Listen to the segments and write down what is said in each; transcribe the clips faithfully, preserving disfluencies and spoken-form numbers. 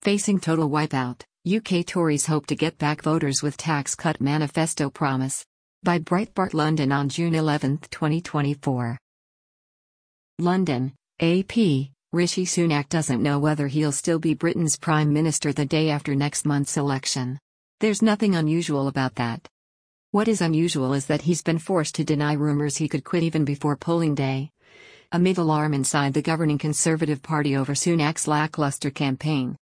Facing total wipeout, U K Tories hope to get back voters with tax cut manifesto promise. By Breitbart London on June eleventh, twenty twenty-four. London, A P, Rishi Sunak doesn't know whether he'll still be Britain's Prime Minister the day after next month's election. There's nothing unusual about that. What is unusual is that he's been forced to deny rumours he could quit even before polling day, amid alarm inside the governing Conservative Party over Sunak's lackluster campaign.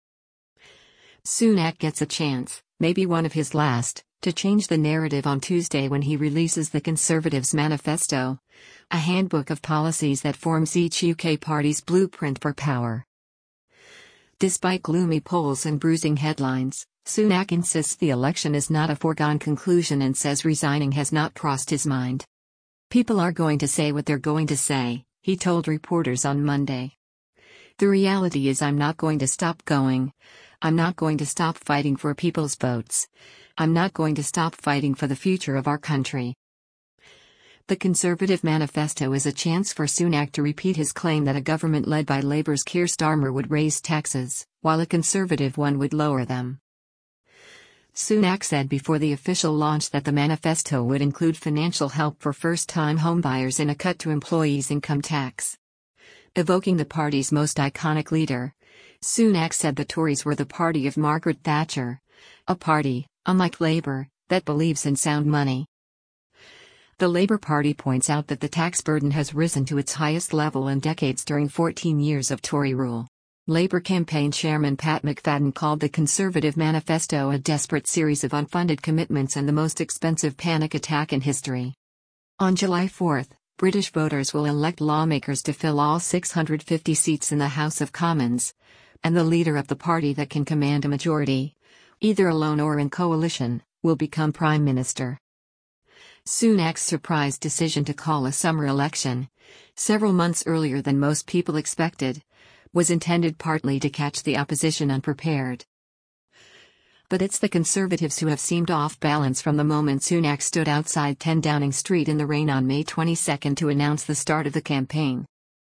Sunak gets a chance, maybe one of his last, to change the narrative on Tuesday when he releases the Conservatives' Manifesto, a handbook of policies that forms each U K party's blueprint for power. Despite gloomy polls and bruising headlines, Sunak insists the election is not a foregone conclusion and says resigning has not crossed his mind. People are going to say what they're going to say, he told reporters on Monday. The reality is I'm not going to stop going. I'm not going to stop fighting for people's votes. I'm not going to stop fighting for the future of our country. The Conservative Manifesto is a chance for Sunak to repeat his claim that a government led by Labour's Keir Starmer would raise taxes, while a Conservative one would lower them. Sunak said before the official launch that the manifesto would include financial help for first-time homebuyers and a cut to employees' income tax. Evoking the party's most iconic leader, Sunak said the Tories were the party of Margaret Thatcher, a party, unlike Labour, that believes in sound money. The Labour Party points out that the tax burden has risen to its highest level in decades during fourteen years of Tory rule. Labour campaign chairman Pat McFadden called the Conservative Manifesto a desperate series of unfunded commitments and the most expensive panic attack in history. On July fourth, British voters will elect lawmakers to fill all six hundred fifty seats in the House of Commons, and the leader of the party that can command a majority, either alone or in coalition, will become Prime Minister. Sunak's surprise decision to call a summer election, several months earlier than most people expected, was intended partly to catch the opposition unprepared. But it's the Conservatives who have seemed off balance from the moment Sunak stood outside ten Downing Street in the rain on May twenty-second to announce the start of the campaign.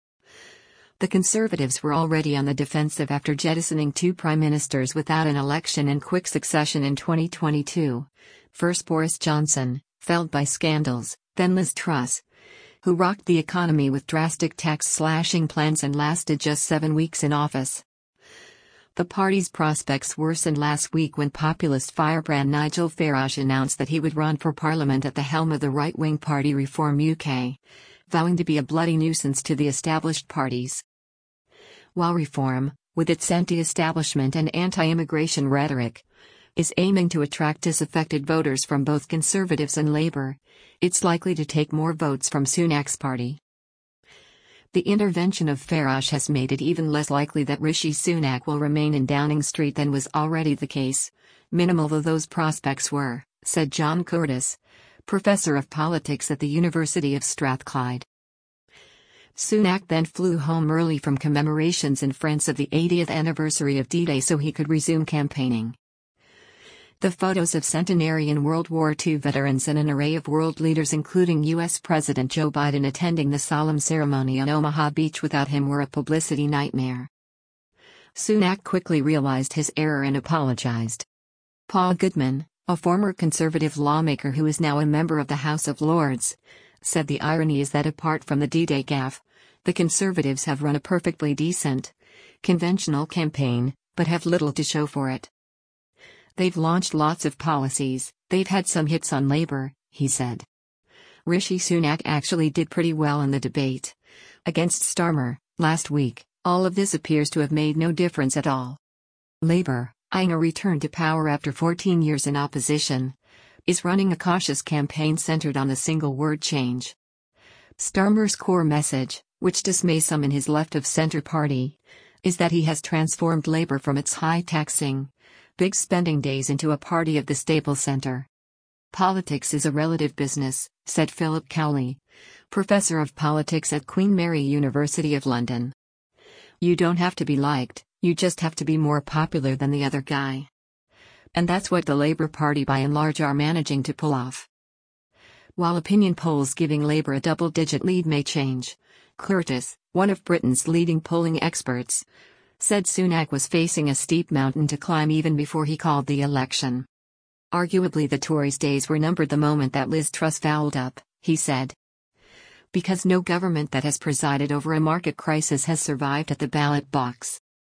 The Conservatives were already on the defensive after jettisoning two prime ministers without an election in quick succession in twenty twenty-two, first Boris Johnson, felled by scandals, then Liz Truss, who rocked the economy with drastic tax-slashing plans and lasted just seven weeks in office. The party's prospects worsened last week when populist firebrand Nigel Farage announced that he would run for parliament at the helm of the right-wing party Reform U K, vowing to be a bloody nuisance to the established parties. While Reform, with its anti-establishment and anti-immigration rhetoric, is aiming to attract disaffected voters from both Conservatives and Labour, it's likely to take more votes from Sunak's party. The intervention of Farage has made it even less likely that Rishi Sunak will remain in Downing Street than was already the case, minimal though those prospects were, said John Curtis, professor of politics at the University of Strathclyde. Sunak then flew home early from commemorations in France of the eightieth anniversary of D-Day so he could resume campaigning. The photos of centenarian World War Two veterans and an array of world leaders including U S President Joe Biden attending the solemn ceremony on Omaha Beach without him were a publicity nightmare. Sunak quickly realized his error and apologized. Paul Goodman, a former Conservative lawmaker who is now a member of the House of Lords, said the irony is that apart from the D-Day gaffe, the Conservatives have run a perfectly decent, conventional campaign, but have little to show for it. They've launched lots of policies, they've had some hits on Labour, he said. Rishi Sunak actually did pretty well in the debate against Starmer last week. All of this appears to have made no difference at all. Labour, eyeing a return to power after fourteen years in opposition, is running a cautious campaign centered on a single word change. Starmer's core message, which dismays some in his left-of-centre party, is that he has transformed Labour from its high-taxing, big spending days into a party of the stable centre. Politics is a relative business, said Philip Cowley, professor of politics at Queen Mary University of London. You don't have to be liked, you just have to be more popular than the other guy. And that's what the Labour Party by and large are managing to pull off. While opinion polls giving Labour a double-digit lead may change, Curtis, one of Britain's leading polling experts, said Sunak was facing a steep mountain to climb even before he called the election. Arguably the Tories' days were numbered the moment that Liz Truss fouled up, he said. Because no government that has presided over a market crisis has survived at the ballot box.